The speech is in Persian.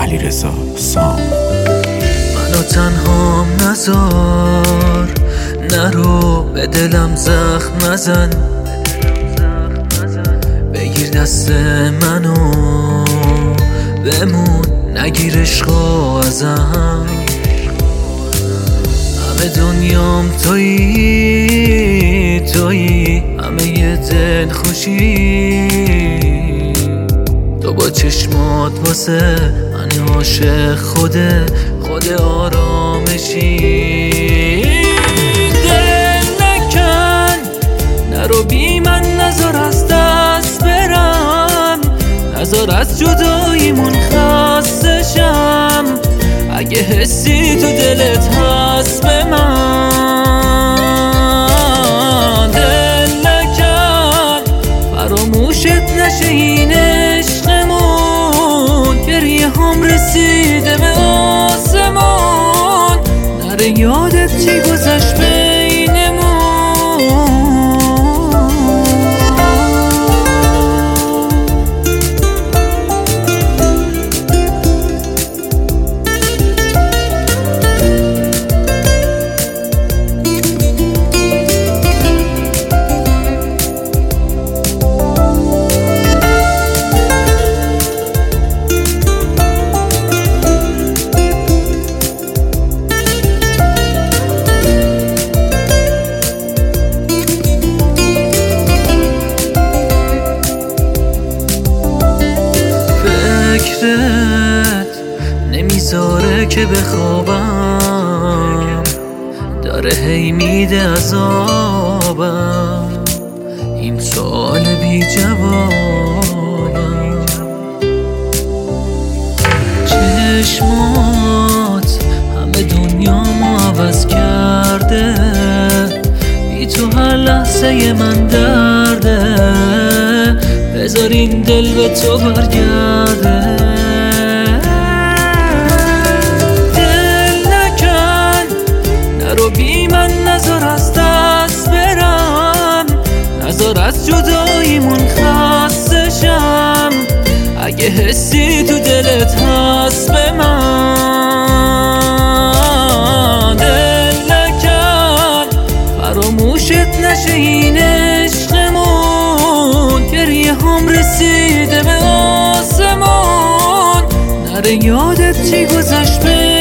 علیرضا سام. منو تنهام نذار، نرو به دلم زخم نزن، بگیر دست منو بمون، نگیر عشقو ازم. همه دنیام تویی، همه یه دل خوشی، تو با چشمات واسه من عاشق خود آرامشی. دل نکن، نرو بی من، نذار از دست برم، نذار از جداییمون خسته شم. اگه حسی تو دلت هست به من، دل نکن فراموشت نشه این عشقمون. گریه هم رسیده به آسمون، نره یادت چی گذشت بینمون. نمیذاره که بخوابم، داره هی میده عذابم، این سوال بی جوابم. چشمات همه دنیامو عوض کرده، بی تو هر لحظه من درده، بذار این دل به تو برگرده. بی من نذار از دست برم، نذار از جداییمون خسته شم. اگه حسی تو دلت هست به من، دل نکن فراموشت نشه این عشقمون. گریه هم رسیده به آسمون، نره یادت چی گذشت